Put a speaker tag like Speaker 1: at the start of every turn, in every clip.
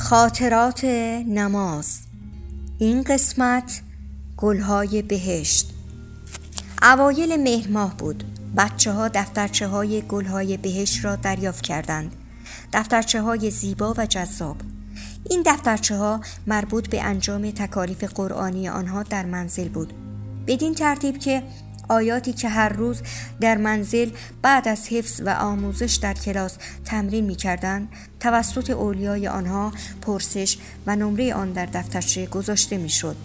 Speaker 1: خاطرات نماز. این قسمت گلهای بهشت. اوایل مهر ماه بود. بچه ها دفترچه های گلهای بهشت را دریافت کردند. دفترچه های زیبا و جذاب. این دفترچه ها مربوط به انجام تکالیف قرآنی آنها در منزل بود، بدین ترتیب که آیاتی که هر روز در منزل بعد از حفظ و آموزش در کلاس تمرین می کردند توسط اولیای آنها پرسش و نمره آن در دفترچه گذاشته می شد.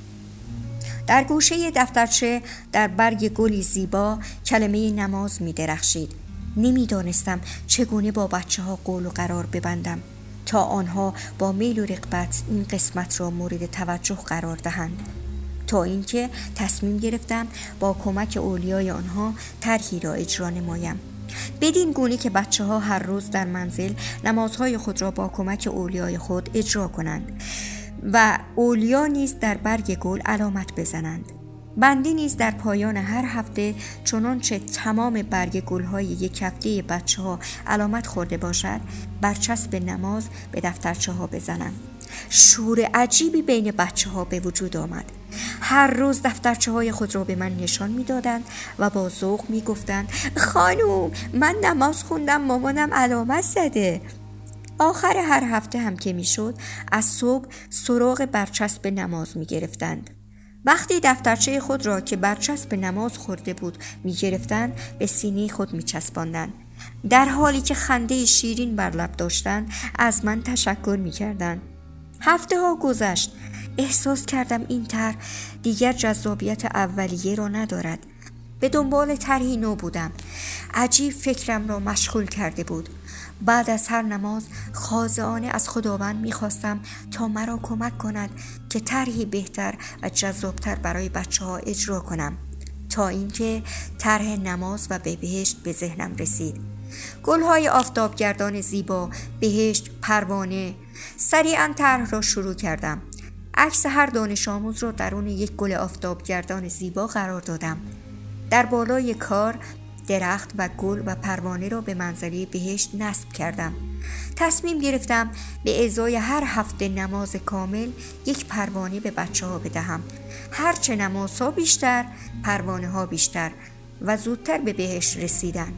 Speaker 1: در گوشه دفترچه در برگ گلی زیبا کلمه نماز می درخشید. نمی دانستم چگونه با بچه ها قول و قرار ببندم تا آنها با میل و رغبت این قسمت را مورد توجه قرار دهند، تا اینکه تصمیم گرفتم با کمک اولیای آنها طرحی را اجرا نمایم، بدین گونه که بچه ها هر روز در منزل نمازهای خود را با کمک اولیای خود اجرا کنند و اولیا نیز در برگ گل علامت بزنند. بنده نیز در پایان هر هفته چنانچه تمام برگ گل‌های یک هفته بچه ها علامت خورده باشد برچسب نماز به دفترچه ها بزنم. شور عجیبی بین بچه ها به وجود آمد. هر روز دفترچه های خود را به من نشان می دادند و با ذوق می گفتند خانوم من نماز خوندم، مامانم علامت زده. آخر هر هفته هم که می شد از صبح سراغ برچسب نماز می گرفتند. وقتی دفترچه خود را که برچسب نماز خورده بود می گرفتند به سینه خود می چسباندند. در حالی که خنده شیرین بر لب داشتند از من تشکر می کردند. هفته ها گذشت. احساس کردم این طرح دیگر جذابیت اولیه را ندارد. به دنبال طرحی نو بودم. عجیب فکرم را مشغول کرده بود. بعد از هر نماز خاضعانه از خداوند می‌خواستم تا مرا کمک کند که طرحی بهتر و جذابتر برای بچه‌ها اجرا کنم، تا اینکه طرح نماز و بهشت به ذهنم رسید. گل‌های آفتابگردان زیبا، بهشت، پروانه. سریعاً طرح را شروع کردم. عکس هر دانش آموز را درون یک گل آفتابگردان زیبا قرار دادم. در بالای کار درخت و گل و پروانه را به منزله بهشت نصب کردم. تصمیم گرفتم به ازای هر هفته نماز کامل یک پروانه به بچه ها بدهم. هرچه نمازها بیشتر، پروانه ها بیشتر و زودتر به بهشت رسیدن.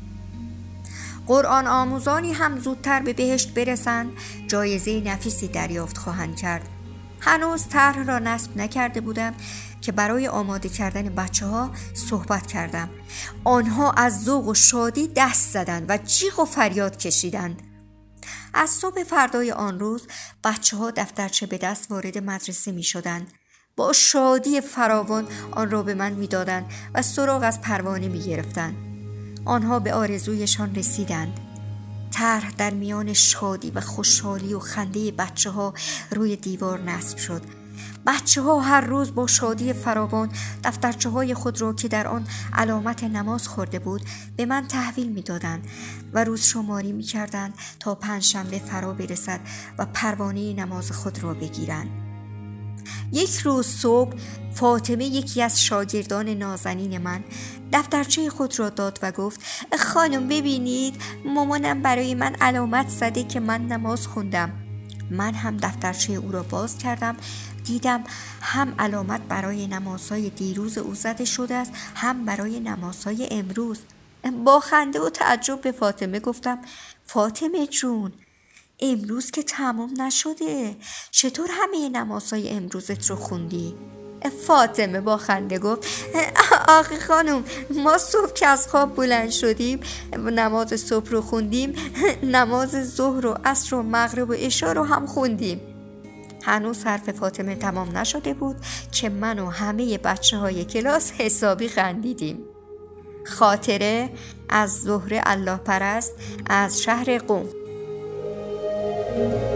Speaker 1: قرآن آموزانی هم زودتر به بهشت برسند جایزه نفیسی دریافت خواهند کرد. هنوز طرح را نصب نکرده بودم که برای آماده کردن بچه ها صحبت کردم. آنها از ذوق و شادی دست زدند و جیغ و فریاد کشیدند. از صبح فردای آن روز بچه ها دفترچه به دست وارد مدرسه می شدند. با شادی فراوان آن را به من می دادند و سراغ از پروانه می گرفتند. آنها به آرزویشان رسیدند. طرح در میان شادی و خوشحالی و خنده بچه ها روی دیوار نصب شد. بچه ها هر روز با شادی فراوان دفترچه های خود را که در آن علامت نماز خورده بود به من تحویل می دادند و روز شماری می کردند تا پنجشنبه فرا برسد و پروانه نماز خود را بگیرند. یک روز صبح فاطمه، یکی از شاگردان نازنین من، دفترچه خود را داد و گفت خانم ببینید مامانم برای من علامت زده که من نماز خوندم. من هم دفترچه او را باز کردم. دیدم هم علامت برای نمازهای دیروز او زده شده است هم برای نمازهای امروز. با خنده و تعجب به فاطمه گفتم فاطمه جون امروز که تمام نشده، چطور همه نمازهای امروزت رو خوندی؟ فاطمه با خنده گفت آخه خانم ما صبح که از خواب بلند شدیم نماز صبح رو خوندیم، نماز ظهر و عصر و مغرب و عشا رو هم خوندیم. هنوز حرف فاطمه تمام نشده بود که من و همه بچه های کلاس حسابی خندیدیم. خاطره از زهره الله پرست از شهر قم.